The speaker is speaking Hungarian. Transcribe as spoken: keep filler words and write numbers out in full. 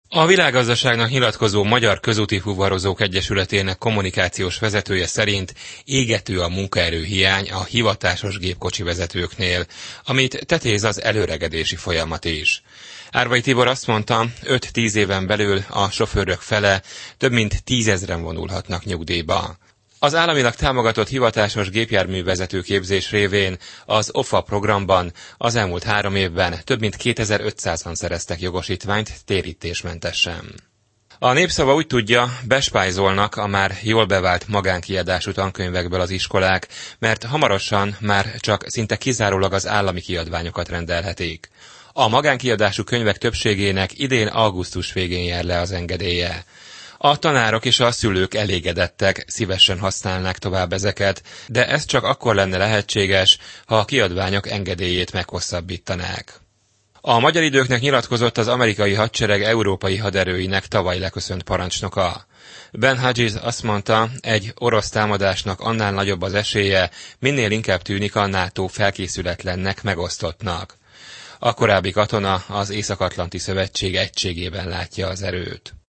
A világgazdaságnak nyilatkozó Magyar Közúti Fuvarozók Egyesületének kommunikációs vezetője szerint égető a munkaerőhiány a hivatásos gépkocsi vezetőknél, amit tetéz az előregedési folyamat is. Árvai Tibor azt mondta, öt-tíz éven belül a sofőrök fele több mint tízezren vonulhatnak nyugdíjba. Az államilag támogatott hivatásos gépjárművezető képzés révén az o fá programban az elmúlt három évben több mint kétezer-ötszázan szereztek jogosítványt térítésmentesen. A Népszava úgy tudja, bespájzolnak a már jól bevált magánkiadású tankönyvekből az iskolák, mert hamarosan már csak szinte kizárólag az állami kiadványokat rendelhetik. A magánkiadású könyvek többségének idén augusztus végén jár le az engedélye. A tanárok és a szülők elégedettek, szívesen használnák tovább ezeket, de ez csak akkor lenne lehetséges, ha a kiadványok engedélyét meghosszabbítanák. A Magyar Időknek nyilatkozott az amerikai hadsereg európai haderőinek tavaly leköszönt parancsnoka. Ben Hodges azt mondta, egy orosz támadásnak annál nagyobb az esélye, minél inkább tűnik a NATO felkészületlennek, megosztottnak. A korábbi katona az Észak-Atlanti Szövetség egységében látja az erőt.